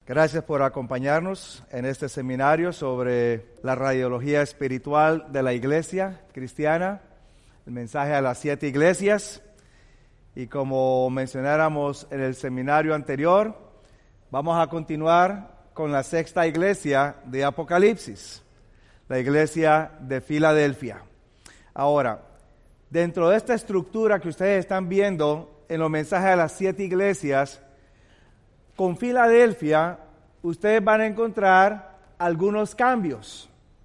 Gracias por acompañarnos en este seminario sobre la radiología espiritual de la iglesia cristiana, el mensaje a las 7 iglesias. Y como mencionáramos en el seminario anterior, vamos a continuar con la 6ª iglesia de Apocalipsis, la iglesia de Filadelfia. Ahora, dentro de esta estructura que ustedes están viendo en los mensajes a las 7 iglesias, con Filadelfia, ustedes van a encontrar algunos cambios.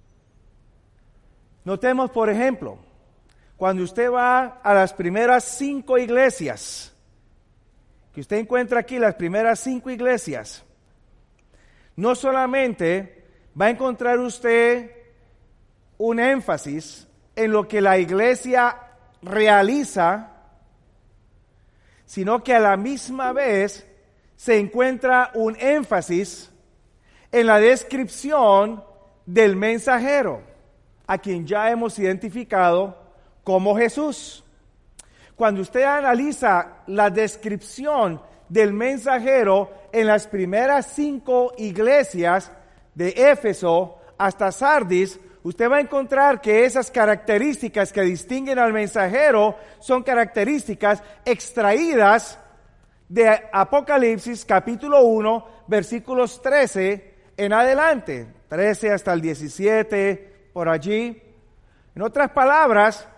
Notemos, por ejemplo, cuando usted va a las primeras 5 iglesias, que usted encuentra aquí las primeras 5 iglesias, no solamente va a encontrar usted un énfasis en lo que la iglesia realiza, sino que a la misma vez se encuentra un énfasis en la descripción del mensajero, a quien ya hemos identificado como Jesús. Cuando usted analiza la descripción del mensajero en las primeras 5 iglesias, de Éfeso hasta Sardis, usted va a encontrar que esas características que distinguen al mensajero son características extraídas de Apocalipsis capítulo 1, versículos 13 en adelante, 13 hasta el 17, por allí. En otras palabras,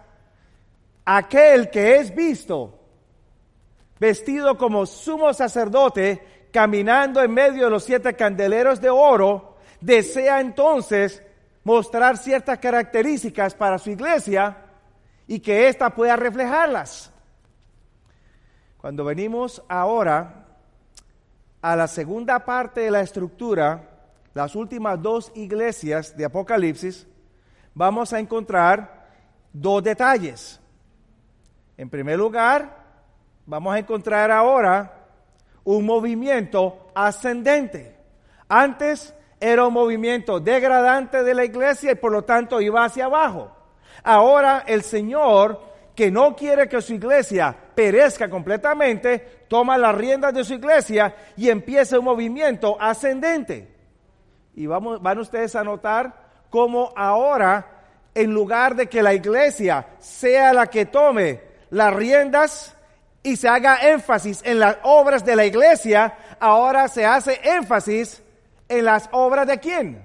aquel que es visto vestido como sumo sacerdote, caminando en medio de los 7 candeleros de oro, desea entonces mostrar ciertas características para su iglesia y que ésta pueda reflejarlas. Cuando venimos ahora a la segunda parte de la estructura, las últimas 2 iglesias de Apocalipsis, vamos a encontrar 2 detalles. En primer lugar, vamos a encontrar ahora un movimiento ascendente. Antes era un movimiento degradante de la iglesia y por lo tanto iba hacia abajo. Ahora el Señor, que no quiere que su iglesia perezca completamente, toma las riendas de su iglesia y empieza un movimiento ascendente. Y van ustedes a notar cómo ahora, en lugar de que la iglesia sea la que tome las riendas y se haga énfasis en las obras de la iglesia, ahora se hace énfasis en las obras de ¿quién?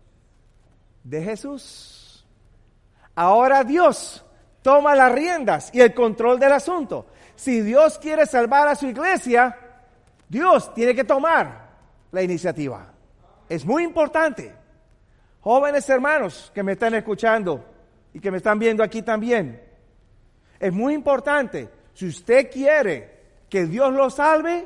De Jesús. Ahora Dios toma las riendas y el control del asunto. Si Dios quiere salvar a su iglesia, Dios tiene que tomar la iniciativa. Es muy importante. Jóvenes hermanos que me están escuchando y que me están viendo aquí también, es muy importante. Si usted quiere que Dios lo salve,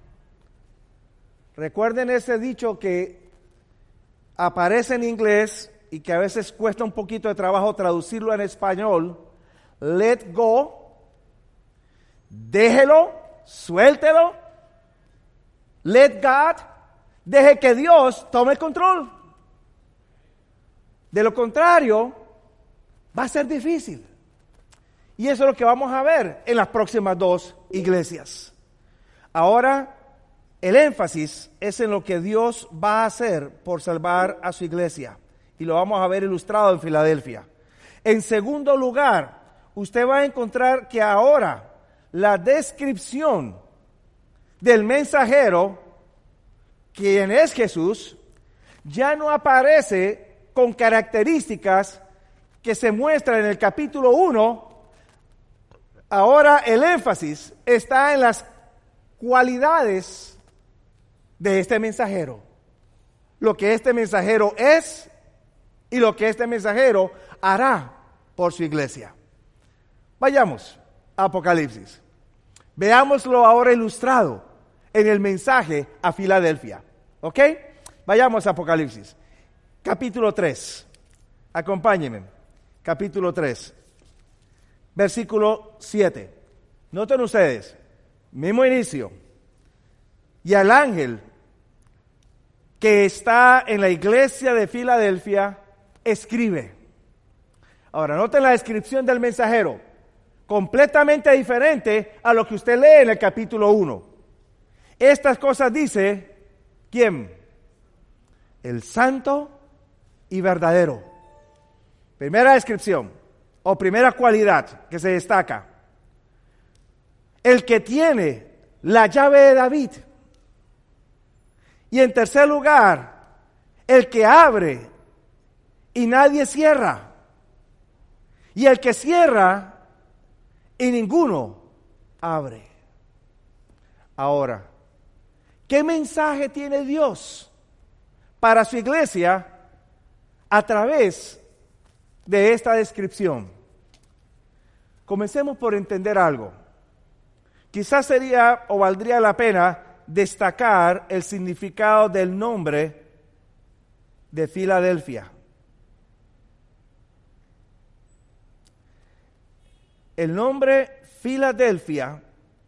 recuerden ese dicho que aparece en inglés y que a veces cuesta un poquito de trabajo traducirlo en español. Let go, déjelo, suéltelo, let God, deje que Dios tome el control. De lo contrario, va a ser difícil. Y eso es lo que vamos a ver en las próximas 2 iglesias. Ahora, el énfasis es en lo que Dios va a hacer por salvar a su iglesia. Y lo vamos a ver ilustrado en Filadelfia. En segundo lugar, usted va a encontrar que ahora la descripción del mensajero, quien es Jesús, ya no aparece con características que se muestran en el capítulo 1. Ahora el énfasis está en las cualidades de este mensajero. Lo que este mensajero es y lo que este mensajero hará por su iglesia. Vayamos a Apocalipsis. Veámoslo ahora ilustrado en el mensaje a Filadelfia. ¿Ok? Vayamos a Apocalipsis. Capítulo 3. Acompáñenme. Capítulo 3. Versículo 7. Noten ustedes, mismo inicio. Y al ángel que está en la iglesia de Filadelfia, escribe. Ahora, noten la descripción del mensajero. Completamente diferente a lo que usted lee en el capítulo 1. Estas cosas dice, ¿quién? el santo y verdadero. Primera descripción o primera cualidad que se destaca. El que tiene la llave de David. Y en tercer lugar, el que abre y nadie cierra. Y el que cierra y ninguno abre. Ahora, ¿qué mensaje tiene Dios para su iglesia a través de esta descripción? Comencemos por entender algo. Quizás sería o valdría la pena destacar el significado del nombre de Filadelfia. El nombre Filadelfia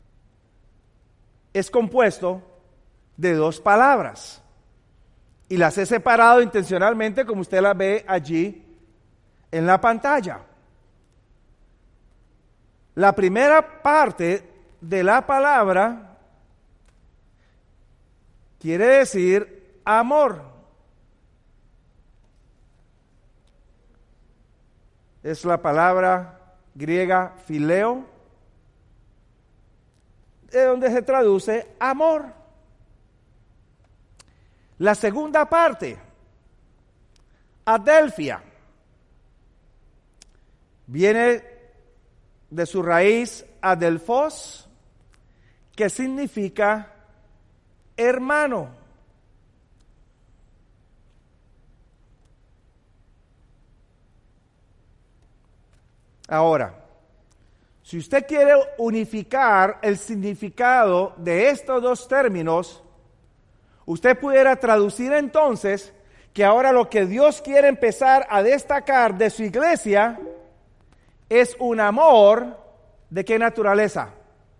es compuesto de dos palabras y las he separado intencionalmente como usted las ve allí en la pantalla. La primera parte de la palabra quiere decir amor. Es la palabra griega phileo, de donde se traduce amor. La segunda parte, adelphia, viene de su raíz adelphos, que significa hermano. Ahora, si usted quiere unificar el significado de estos dos términos, usted pudiera traducir entonces que ahora lo que Dios quiere empezar a destacar de su iglesia es un amor ¿de qué naturaleza?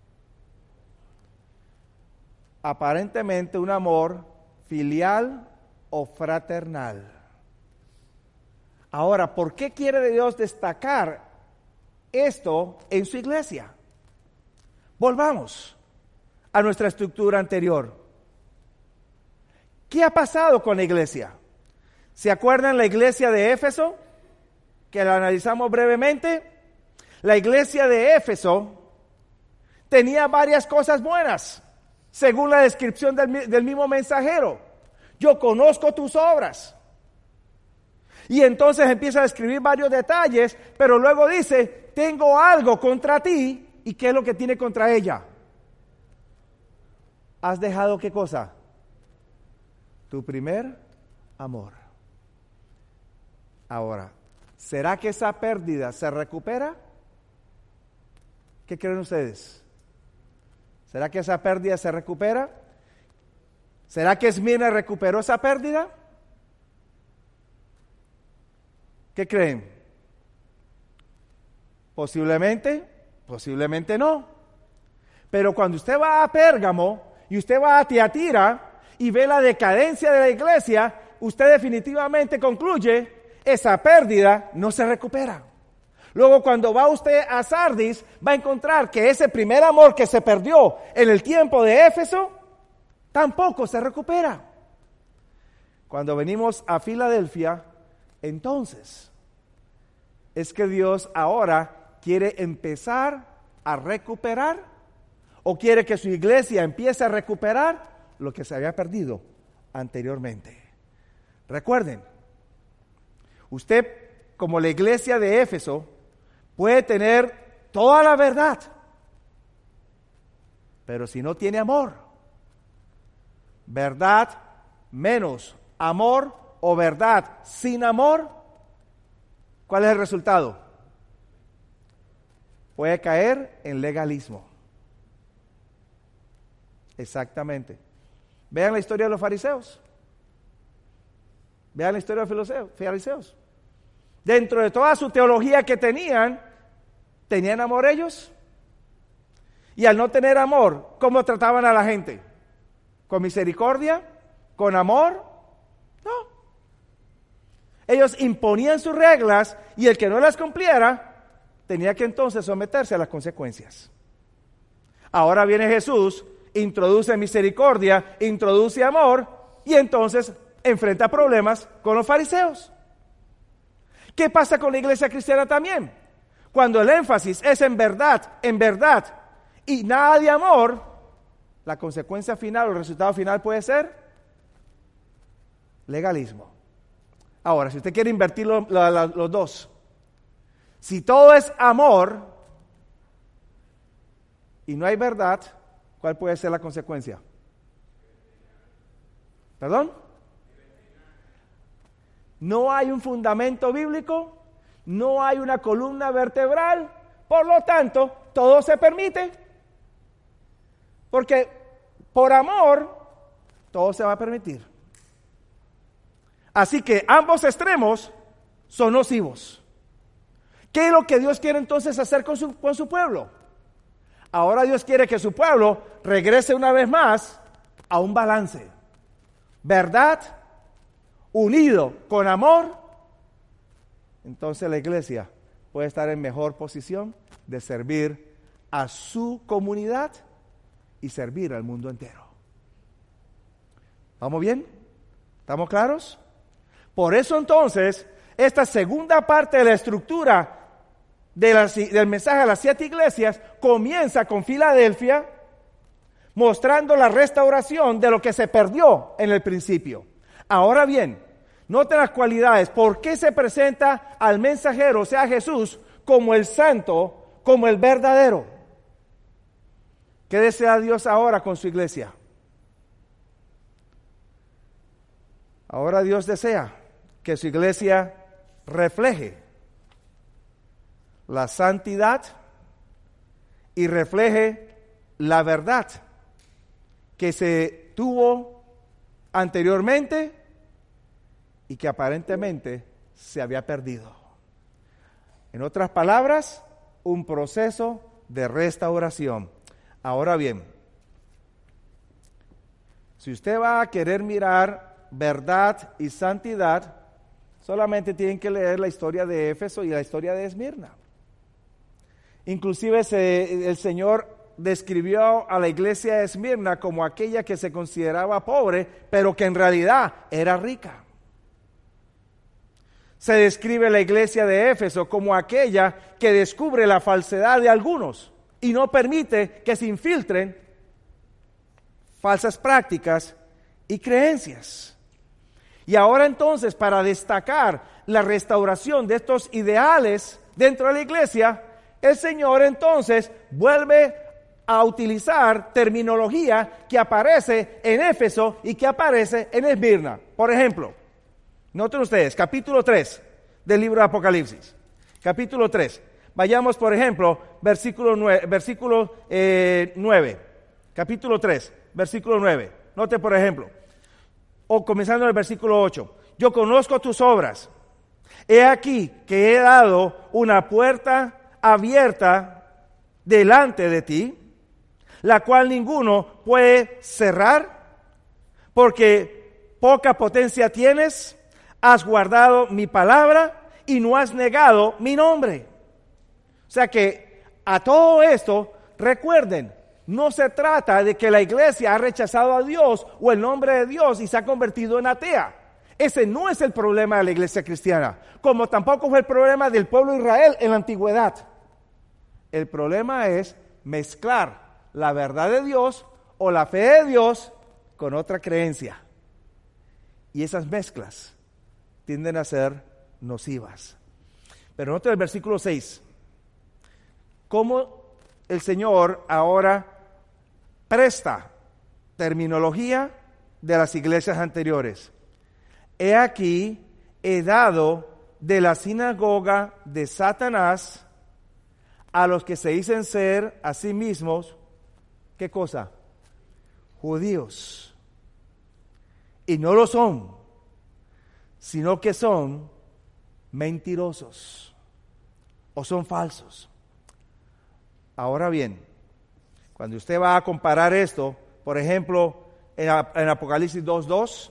Aparentemente un amor filial o fraternal. Ahora, ¿por qué quiere Dios destacar esto en su iglesia? Volvamos a nuestra estructura anterior. ¿Qué ha pasado con la iglesia? ¿Se acuerdan la iglesia de Éfeso? Que la analizamos brevemente. La iglesia de Éfeso tenía varias cosas buenas, según la descripción del mismo mensajero. Yo conozco tus obras. Y entonces empieza a describir varios detalles, pero luego dice, tengo algo contra ti. ¿Y qué es lo que tiene contra ella? ¿Has dejado qué cosa? Tu primer amor. Ahora, ¿será que esa pérdida se recupera? ¿Qué creen ustedes? ¿Será que esa pérdida se recupera? ¿Será que Esmirna recuperó esa pérdida? ¿Qué creen? Posiblemente, posiblemente no. Pero cuando usted va a Pérgamo y usted va a Tiatira y ve la decadencia de la iglesia, usted definitivamente concluye, esa pérdida no se recupera. Luego cuando va usted a Sardis, va a encontrar que ese primer amor que se perdió en el tiempo de Éfeso, tampoco se recupera. Cuando venimos a Filadelfia, entonces es que Dios ahora quiere empezar a recuperar, o quiere que su iglesia empiece a recuperar lo que se había perdido anteriormente. Recuerden, usted como la iglesia de Éfeso puede tener toda la verdad, pero si no tiene amor, verdad menos amor o verdad sin amor, ¿cuál es el resultado? Puede caer en legalismo. Exactamente. Vean la historia de los fariseos. Vean la historia de los fariseos. Dentro de toda su teología que tenían amor ellos. Y al no tener amor, ¿cómo trataban a la gente? ¿Con misericordia? ¿Con amor? No. Ellos imponían sus reglas y el que no las cumpliera tenía que entonces someterse a las consecuencias. Ahora viene Jesús, introduce misericordia, introduce amor y entonces enfrenta problemas con los fariseos. ¿Qué pasa con la iglesia cristiana también? Cuando el énfasis es en verdad, y nada de amor, la consecuencia final o el resultado final puede ser legalismo. Ahora, si usted quiere invertir los dos, si todo es amor y no hay verdad, ¿cuál puede ser la consecuencia? ¿Perdón? No hay un fundamento bíblico, no hay una columna vertebral, por lo tanto, todo se permite. Porque por amor, todo se va a permitir. Así que ambos extremos son nocivos. ¿Qué es lo que Dios quiere entonces hacer con su pueblo? Ahora Dios quiere que su pueblo regrese una vez más a un balance. Verdad, unido con amor, entonces la iglesia puede estar en mejor posición de servir a su comunidad y servir al mundo entero. ¿Vamos bien? ¿Estamos claros? Por eso entonces, esta segunda parte de la estructura del mensaje a las 7 iglesias comienza con Filadelfia, mostrando la restauración de lo que se perdió en el principio. Ahora bien, noten las cualidades. ¿Por qué se presenta al mensajero, o sea Jesús, como el santo, como el verdadero? ¿Qué desea Dios ahora con su iglesia? Ahora Dios desea que su iglesia refleje la santidad y refleje la verdad que se tuvo anteriormente y que aparentemente se había perdido. En otras palabras, un proceso de restauración. Ahora bien, si usted va a querer mirar verdad y santidad, solamente tienen que leer la historia de Éfeso y la historia de Esmirna. Inclusive el Señor describió a la iglesia de Esmirna como aquella que se consideraba pobre, pero que en realidad era rica. Se describe la iglesia de Éfeso como aquella que descubre la falsedad de algunos y no permite que se infiltren falsas prácticas y creencias. Y ahora entonces, para destacar la restauración de estos ideales dentro de la iglesia, el Señor entonces vuelve a utilizar terminología que aparece en Éfeso y que aparece en Esmirna. Por ejemplo, noten ustedes, capítulo 3 del libro de Apocalipsis. Capítulo 3. Vayamos, por ejemplo, versículo 9. Capítulo 3, versículo 9. Note, por ejemplo, o comenzando en el versículo 8. Yo conozco tus obras. He aquí que he dado una puerta abierta delante de ti, la cual ninguno puede cerrar, porque poca potencia tienes, has guardado mi palabra y no has negado mi nombre. O sea que a todo esto, recuerden, no se trata de que la iglesia ha rechazado a Dios o el nombre de Dios y se ha convertido en atea. Ese no es el problema de la iglesia cristiana, como tampoco fue el problema del pueblo de Israel en la antigüedad. El problema es mezclar la verdad de Dios o la fe de Dios con otra creencia. Y esas mezclas tienden a ser nocivas. Pero noten el versículo 6. Cómo el Señor ahora presta terminología de las iglesias anteriores. He aquí, he dado de la sinagoga de Satanás a los que se dicen ser a sí mismos, ¿qué cosa? Judíos. Y no lo son, sino que son mentirosos o son falsos. Ahora bien, cuando usted va a comparar esto, por ejemplo, en Apocalipsis 2:2,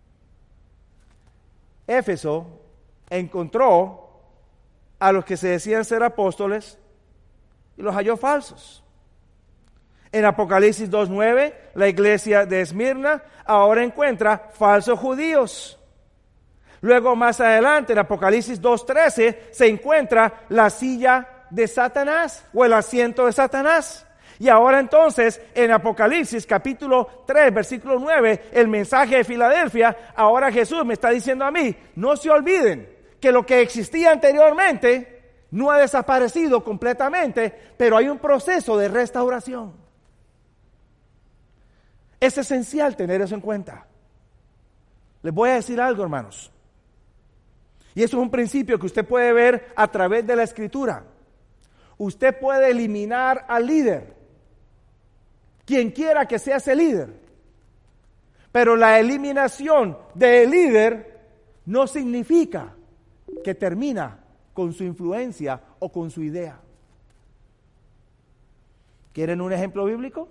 Éfeso encontró a los que se decían ser apóstoles y los halló falsos. En Apocalipsis 2:9, la iglesia de Esmirna ahora encuentra falsos judíos. Luego más adelante, en Apocalipsis 2:13, se encuentra la silla de Satanás o el asiento de Satanás. Y ahora entonces, en Apocalipsis capítulo 3, versículo 9, el mensaje de Filadelfia, ahora Jesús me está diciendo a mí, no se olviden que lo que existía anteriormente no ha desaparecido completamente, pero hay un proceso de restauración. Es esencial tener eso en cuenta. Les voy a decir algo, hermanos. Y eso es un principio que usted puede ver a través de la Escritura. Usted puede eliminar al líder, quien quiera que sea ese líder. Pero la eliminación del líder no significa que termina con su influencia o con su idea. ¿Quieren un ejemplo bíblico?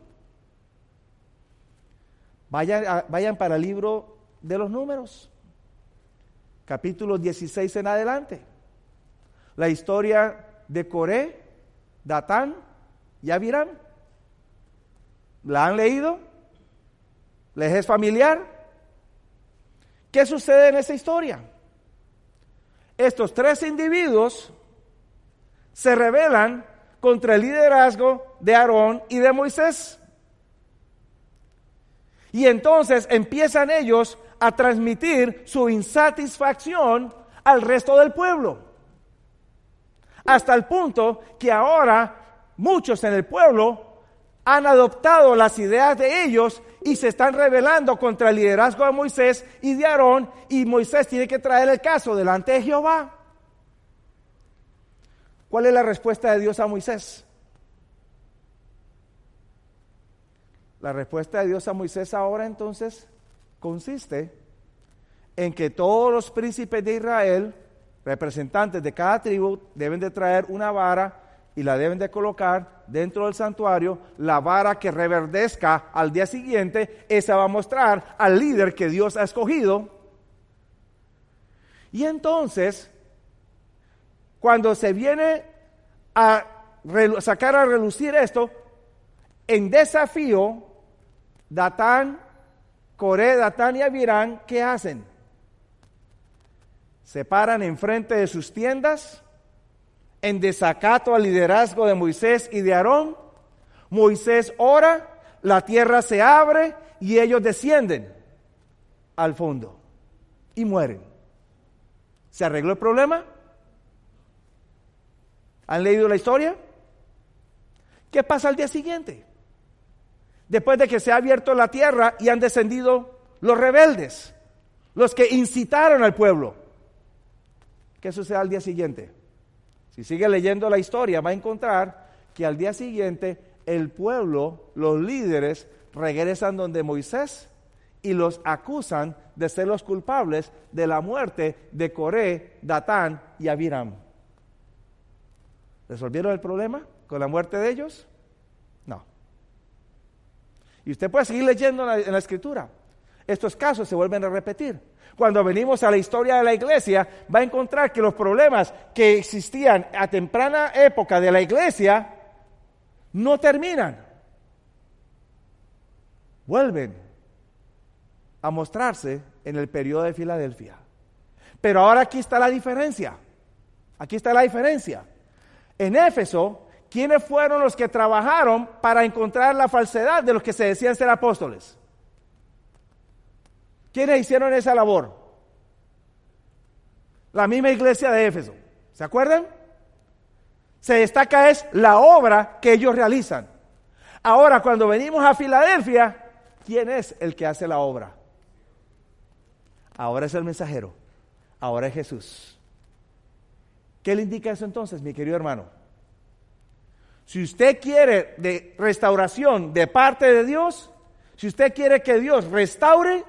Vayan para el libro de los Números, capítulo 16 en adelante. La historia de Coré, Datán y Abiram. ¿La han leído? ¿Les es familiar? ¿Qué sucede en esa historia? Estos tres individuos se rebelan contra el liderazgo de Aarón y de Moisés. Y entonces empiezan ellos a transmitir su insatisfacción al resto del pueblo. Hasta el punto que ahora muchos en el pueblo han adoptado las ideas de ellos y se están rebelando contra el liderazgo de Moisés y de Aarón, y Moisés tiene que traer el caso delante de Jehová. ¿Cuál es la respuesta de Dios a Moisés? La respuesta de Dios a Moisés ahora entonces consiste en que todos los príncipes de Israel, representantes de cada tribu, deben de traer una vara y la deben de colocar dentro del santuario. La vara que reverdezca al día siguiente, esa va a mostrar al líder que Dios ha escogido. Y entonces, cuando se viene a sacar a relucir esto, en desafío, Datán, Coré, Datán y Abiram, ¿qué hacen? Se paran enfrente de sus tiendas en desacato al liderazgo de Moisés y de Aarón. Moisés ora, la tierra se abre y ellos descienden al fondo y mueren. ¿Se arregló el problema? ¿Han leído la historia? ¿Qué pasa al día siguiente? Después de que se ha abierto la tierra y han descendido los rebeldes, los que incitaron al pueblo. ¿Qué sucede al día siguiente? Si sigue leyendo la historia, va a encontrar que al día siguiente el pueblo, los líderes, regresan donde Moisés y los acusan de ser los culpables de la muerte de Coré, Datán y Abiram. ¿Resolvieron el problema con la muerte de ellos? No. Y usted puede seguir leyendo en la Escritura. Estos casos se vuelven a repetir. Cuando venimos a la historia de la iglesia, va a encontrar que los problemas que existían a temprana época de la iglesia no terminan. Vuelven a mostrarse en el periodo de Filadelfia. Pero ahora aquí está la diferencia. Aquí está la diferencia. En Éfeso, ¿quiénes fueron los que trabajaron para encontrar la falsedad de los que se decían ser apóstoles? ¿Quiénes hicieron esa labor? La misma iglesia de Éfeso. ¿Se acuerdan? Se destaca es la obra que ellos realizan. Ahora, cuando venimos a Filadelfia, ¿quién es el que hace la obra? Ahora es el mensajero. Ahora es Jesús. ¿Qué le indica eso entonces, mi querido hermano? Si usted quiere de restauración de parte de Dios, si usted quiere que Dios restaure,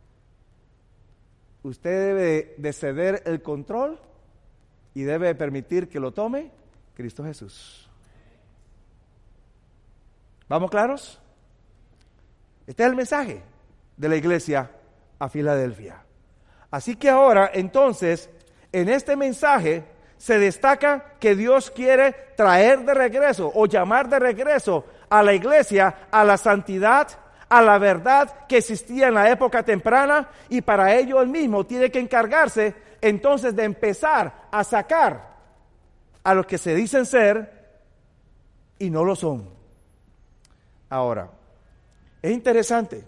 usted debe de ceder el control y debe de permitir que lo tome Cristo Jesús. ¿Vamos claros? Este es el mensaje de la iglesia a Filadelfia. Así que ahora, entonces, en este mensaje se destaca que Dios quiere traer de regreso o llamar de regreso a la iglesia, a la santidad, a la verdad que existía en la época temprana, y para ello él mismo tiene que encargarse entonces de empezar a sacar a los que se dicen ser y no lo son. Ahora, es interesante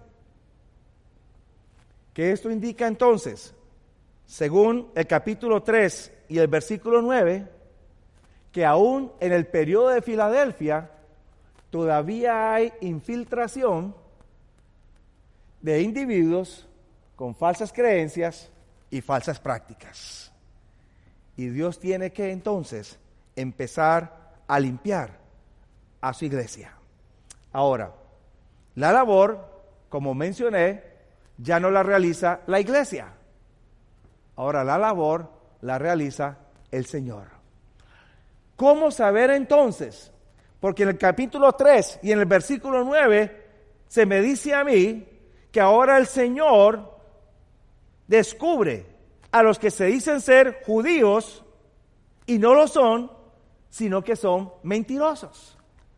que esto indica entonces, según el capítulo 3 y el versículo 9, que aún en el periodo de Filadelfia todavía hay infiltración de individuos con falsas creencias y falsas prácticas. Y Dios tiene que entonces empezar a limpiar a su iglesia. Ahora, la labor, como mencioné, ya no la realiza la iglesia. Ahora la labor la realiza el Señor. ¿Cómo saber entonces? Porque en el capítulo 3 y en el versículo 9 se me dice a mí que ahora el Señor descubre a los que se dicen ser judíos y no lo son, sino que son mentirosos.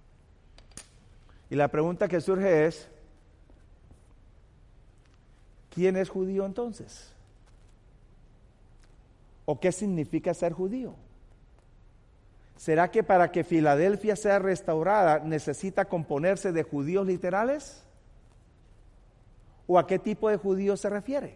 Y la pregunta que surge es, ¿quién es judío entonces? ¿O qué significa ser judío? ¿Será que para que Filadelfia sea restaurada necesita componerse de judíos literales? ¿O a qué tipo de judíos se refiere?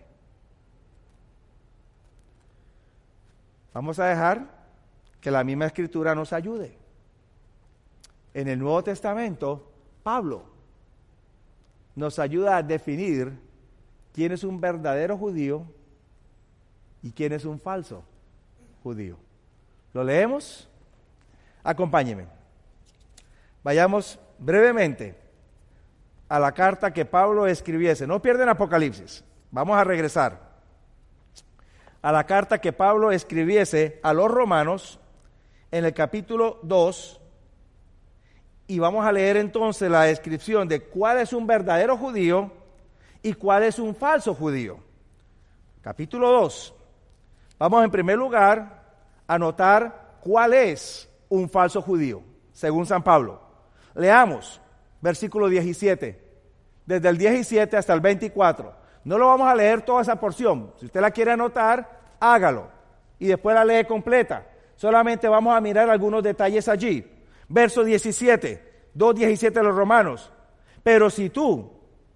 Vamos a dejar que la misma Escritura nos ayude. En el Nuevo Testamento, Pablo nos ayuda a definir quién es un verdadero judío y quién es un falso judío. ¿Lo leemos? Acompáñenme. Vayamos brevemente a la carta que Pablo escribiese. No pierden Apocalipsis. Vamos a regresar a la carta que Pablo escribiese a los romanos en el capítulo 2, y vamos a leer entonces la descripción de cuál es un verdadero judío y cuál es un falso judío. Capítulo 2. Vamos en primer lugar a notar cuál es un falso judío, según San Pablo. Leamos versículo 17, desde el 17 hasta el 24. No lo vamos a leer toda esa porción. Si usted la quiere anotar, hágalo y después la lee completa. Solamente vamos a mirar algunos detalles allí. Verso 17, 2:17 de los Romanos. Pero si tú,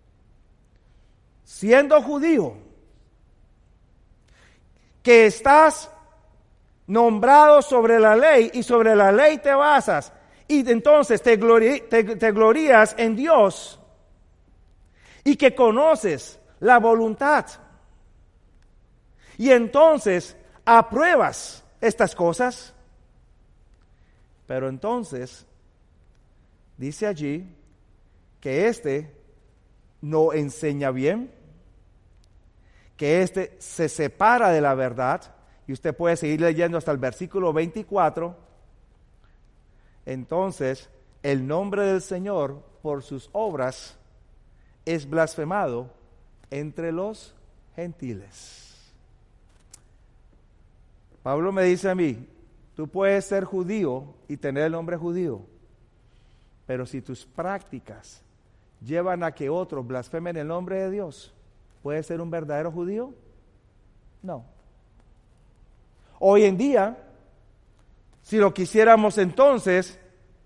siendo judío, que estás nombrado sobre la ley y sobre la ley te basas, y entonces te glorías en Dios, y que conoces la voluntad, y entonces apruebas estas cosas, pero entonces dice allí que éste no enseña bien, que éste se separa de la verdad, y usted puede seguir leyendo hasta el versículo 24. Entonces, el nombre del Señor por sus obras es blasfemado entre los gentiles. Pablo me dice a mí, tú puedes ser judío y tener el nombre judío, pero si tus prácticas llevan a que otros blasfemen el nombre de Dios, ¿puedes ser un verdadero judío? No. Hoy en día, si lo quisiéramos entonces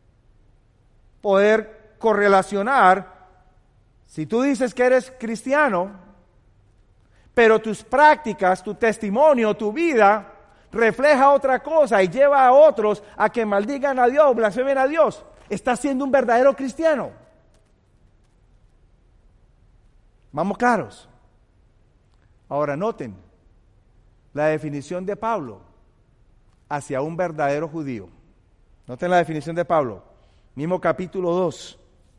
poder correlacionar, si tú dices que eres cristiano, pero tus prácticas, tu testimonio, tu vida refleja otra cosa y lleva a otros a que maldigan a Dios, blasfemen a Dios, estás siendo un verdadero cristiano. Vamos claros. Ahora noten la definición de Pablo hacia un verdadero judío. Noten la definición de Pablo, mismo capítulo 2,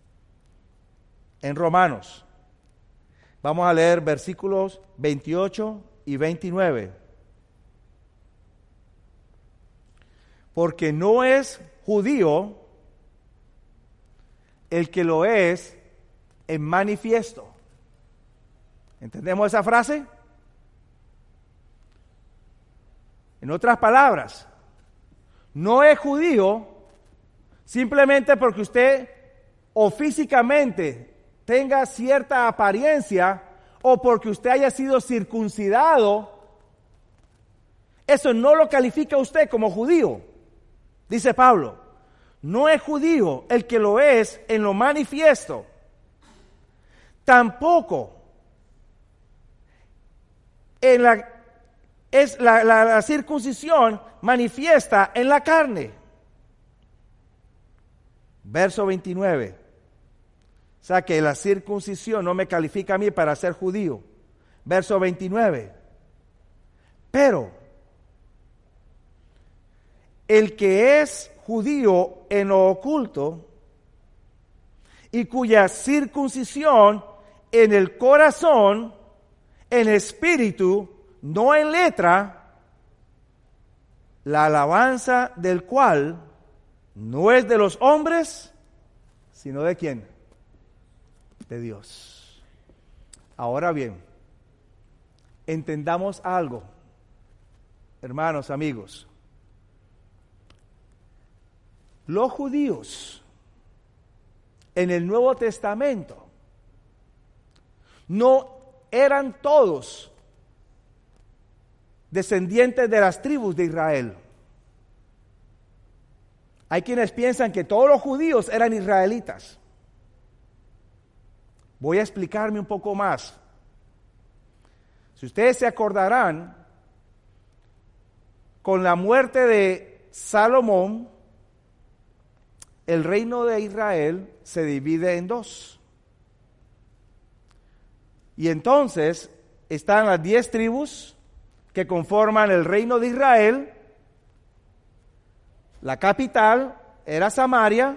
en Romanos. Vamos a leer versículos 28 y 29. Porque no es judío el que lo es en manifiesto. ¿Entendemos esa frase? En otras palabras, no es judío simplemente porque usted o físicamente tenga cierta apariencia, o porque usted haya sido circuncidado, eso no lo califica a usted como judío. Dice Pablo, no es judío el que lo es en lo manifiesto, tampoco en la circuncisión manifiesta en la carne. Verso 29. O sea que la circuncisión no me califica a mí para ser judío. Verso 29. Pero el que es judío en lo oculto y cuya circuncisión en el corazón, en espíritu, no en letra, la alabanza del cual no es de los hombres, sino de ¿quién? De Dios. Ahora bien, entendamos algo, hermanos, amigos. Los judíos en el Nuevo Testamento no eran todos descendientes de las tribus de Israel. Hay quienes piensan que todos los judíos eran israelitas. Voy a explicarme un poco más. Si ustedes se acordarán, con la muerte de Salomón, el reino de Israel se divide en dos. Y entonces están las 10 tribus que conforman el reino de Israel. La capital era Samaria,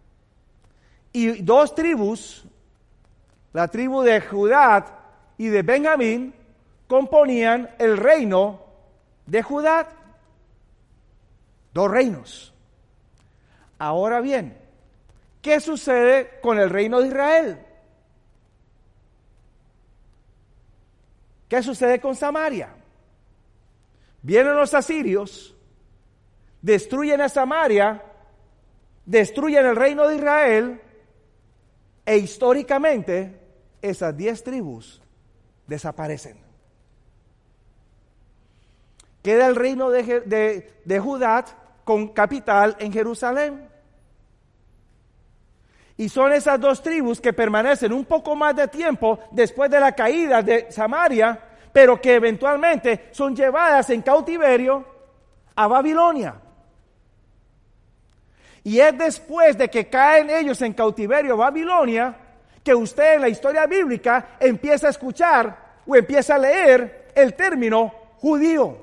y 2 tribus, la tribu de Judá y de Benjamín, componían el reino de Judá. 2 reinos. Ahora bien, ¿qué sucede con el reino de Israel? ¿Qué sucede con Samaria? Vienen los asirios, destruyen a Samaria, destruyen el reino de Israel, e históricamente esas 10 tribus desaparecen. Queda el reino de Judá con capital en Jerusalén. Y son esas 2 tribus que permanecen un poco más de tiempo después de la caída de Samaria, pero que eventualmente son llevadas en cautiverio a Babilonia. Y es después de que caen ellos en cautiverio a Babilonia que usted en la historia bíblica empieza a escuchar o empieza a leer el término judío.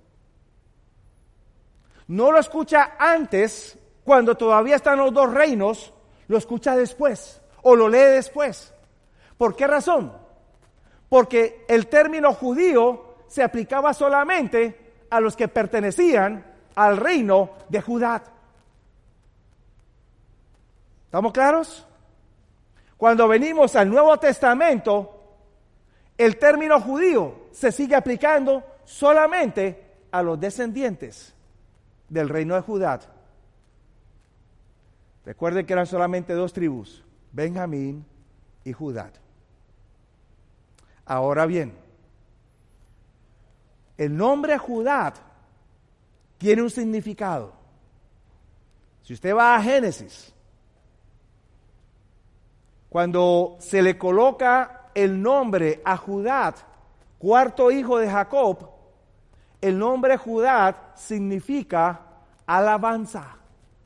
No lo escucha antes, cuando todavía están los 2 reinos, lo escucha después o lo lee después. ¿Por qué razón? Porque el término judío se aplicaba solamente a los que pertenecían al reino de Judá. ¿Estamos claros? Cuando venimos al Nuevo Testamento, el término judío se sigue aplicando solamente a los descendientes del reino de Judá. Recuerden que eran solamente 2 tribus, Benjamín y Judá. Ahora bien, el nombre Judá tiene un significado. Si usted va a Génesis, cuando se le coloca el nombre a Judá, 4º hijo de Jacob, el nombre Judá significa alabanza.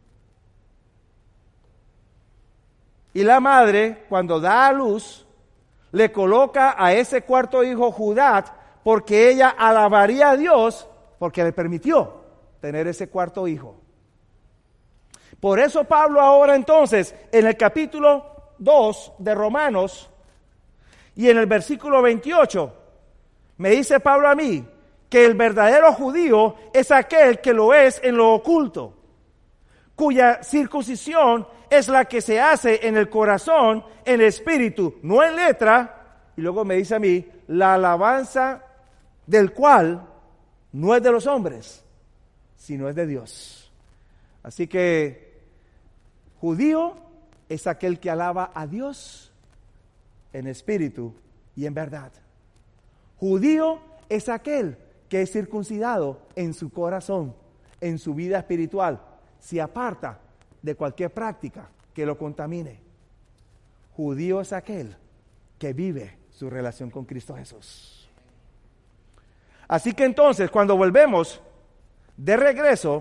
Y la madre, cuando da a luz, le coloca a ese 4º hijo Judá, porque ella alabaría a Dios porque le permitió tener ese 4º hijo. Por eso Pablo ahora entonces, en el capítulo 2 de Romanos y en el versículo 28, me dice Pablo a mí que el verdadero judío es aquel que lo es en lo oculto, cuya circuncisión es la que se hace en el corazón, en el espíritu, no en letra. Y luego me dice a mí, la alabanza del cual no es de los hombres, sino es de Dios. Así que judío es aquel que alaba a Dios en espíritu y en verdad. Judío es aquel que es circuncidado en su corazón, en su vida espiritual, se aparta de cualquier práctica que lo contamine. Judío es aquel que vive su relación con Cristo Jesús. Así que entonces, cuando volvemos de regreso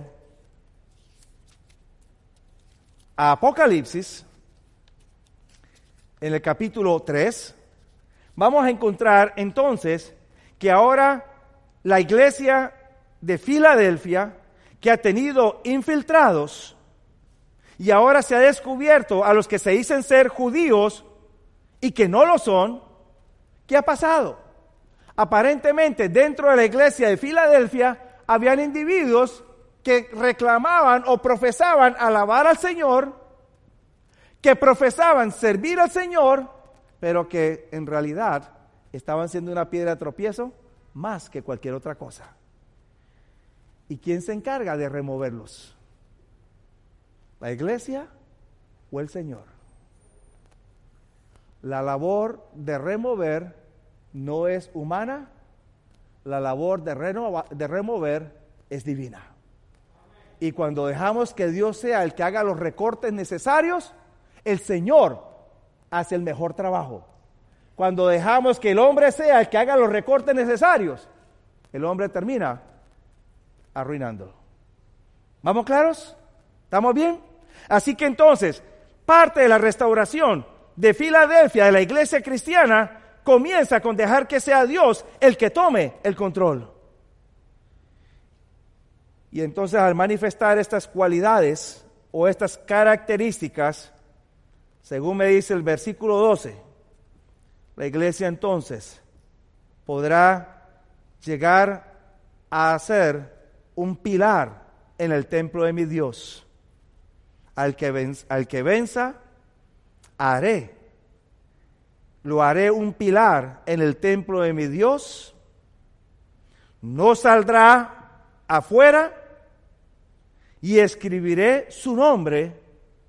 a Apocalipsis, en el capítulo 3, vamos a encontrar entonces que ahora la iglesia de Filadelfia, que ha tenido infiltrados, y ahora se ha descubierto a los que se dicen ser judíos y que no lo son, ¿qué ha pasado? Aparentemente dentro de la iglesia de Filadelfia habían individuos que reclamaban o profesaban alabar al Señor, que profesaban servir al Señor, pero que en realidad estaban siendo una piedra de tropiezo más que cualquier otra cosa. ¿Y quién se encarga de removerlos? ¿La iglesia o el Señor? La labor de remover no es humana, la labor de remover es divina. Y cuando dejamos que Dios sea el que haga los recortes necesarios, el Señor hace el mejor trabajo. Cuando dejamos que el hombre sea el que haga los recortes necesarios, el hombre termina arruinándolo. ¿Vamos claros? ¿Estamos bien? Así que entonces, parte de la restauración de Filadelfia, de la iglesia cristiana, comienza con dejar que sea Dios el que tome el control. Y entonces al manifestar estas cualidades o estas características, según me dice el versículo 12, la iglesia entonces podrá llegar a ser un pilar en el templo de mi Dios. Al que venza, lo haré un pilar en el templo de mi Dios. No saldrá afuera, y escribiré su nombre,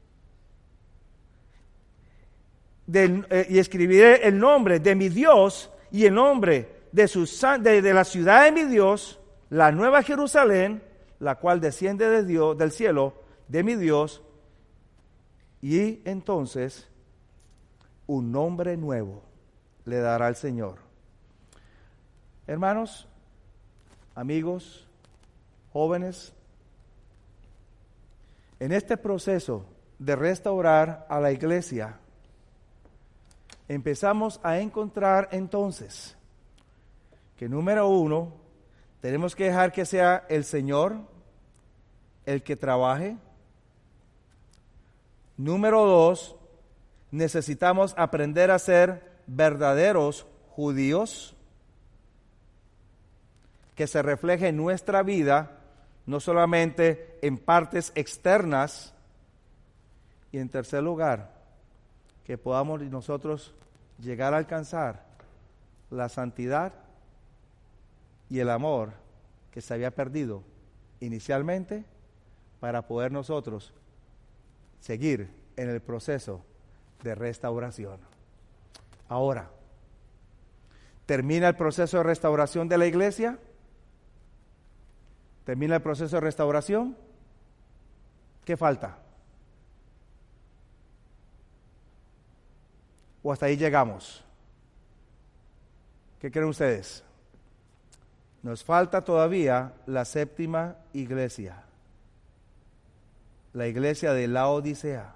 y escribiré el nombre de mi Dios y el nombre de la ciudad de mi Dios, la nueva Jerusalén, la cual desciende de Dios, del cielo, de mi Dios, y entonces un nombre nuevo le dará el Señor. Hermanos, amigos, jóvenes, en este proceso de restaurar a la iglesia, empezamos a encontrar entonces que número 1, tenemos que dejar que sea el Señor el que trabaje. Número 2, necesitamos aprender a ser verdaderos judíos, que se refleje en nuestra vida, no solamente en partes externas. Y en tercer lugar, que podamos nosotros llegar a alcanzar la santidad y el amor que se había perdido inicialmente, para poder nosotros seguir en el proceso de restauración. Ahora, ¿termina el proceso de restauración de la iglesia? ¿Termina el proceso de restauración? ¿Qué falta? ¿O hasta ahí llegamos? ¿Qué creen ustedes? Nos falta todavía la séptima iglesia, la iglesia de Laodicea.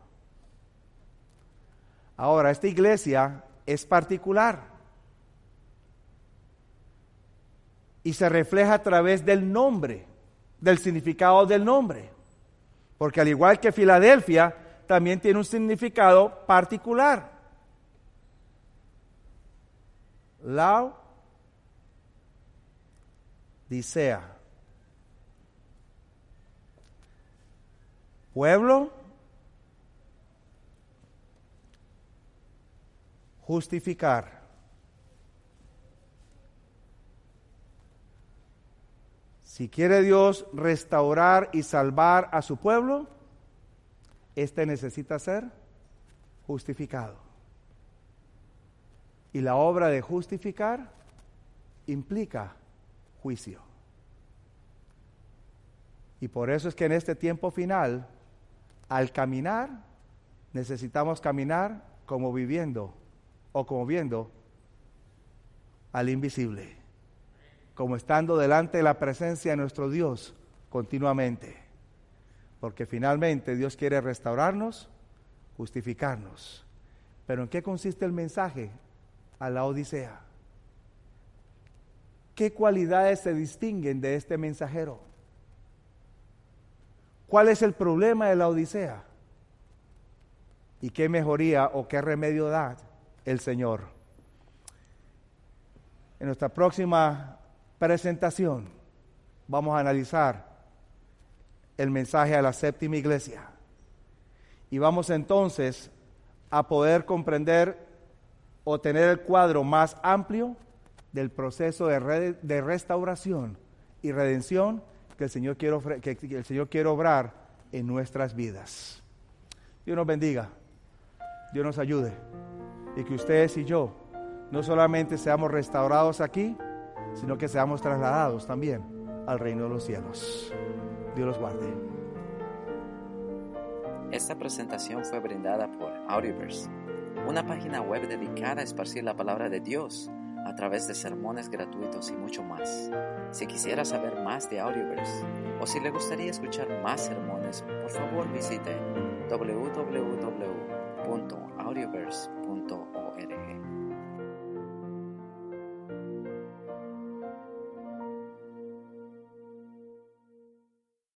Ahora, esta iglesia es particular y se refleja a través del nombre, del significado del nombre, porque al igual que Filadelfia, también tiene un significado particular. Laodicea, pueblo justificar. Si quiere Dios restaurar y salvar a su pueblo, este necesita ser justificado. Y la obra de justificar implica juicio. Y por eso es que en este tiempo final, al caminar, necesitamos caminar como viendo al invisible, como estando delante de la presencia de nuestro Dios continuamente. Porque finalmente Dios quiere restaurarnos, justificarnos. Pero ¿en qué consiste el mensaje a la Odisea? ¿Qué cualidades se distinguen de este mensajero? ¿Cuál es el problema de la Odisea? ¿Y qué mejoría o qué remedio da el Señor? En nuestra próxima presentación vamos a analizar el mensaje a la séptima iglesia. Y vamos entonces a poder comprender o tener el cuadro más amplio del proceso de restauración y redención que el Señor quiere obrar en nuestras vidas. Dios nos bendiga, Dios nos ayude, y que ustedes y yo no solamente seamos restaurados aquí, sino que seamos trasladados también al reino de los cielos. Dios los guarde. Esta presentación fue brindada por Audioverse, una página web dedicada a esparcir la palabra de Dios a través de sermones gratuitos y mucho más. Si quisiera saber más de Audioverse o si le gustaría escuchar más sermones, por favor visite www.audioverse.org.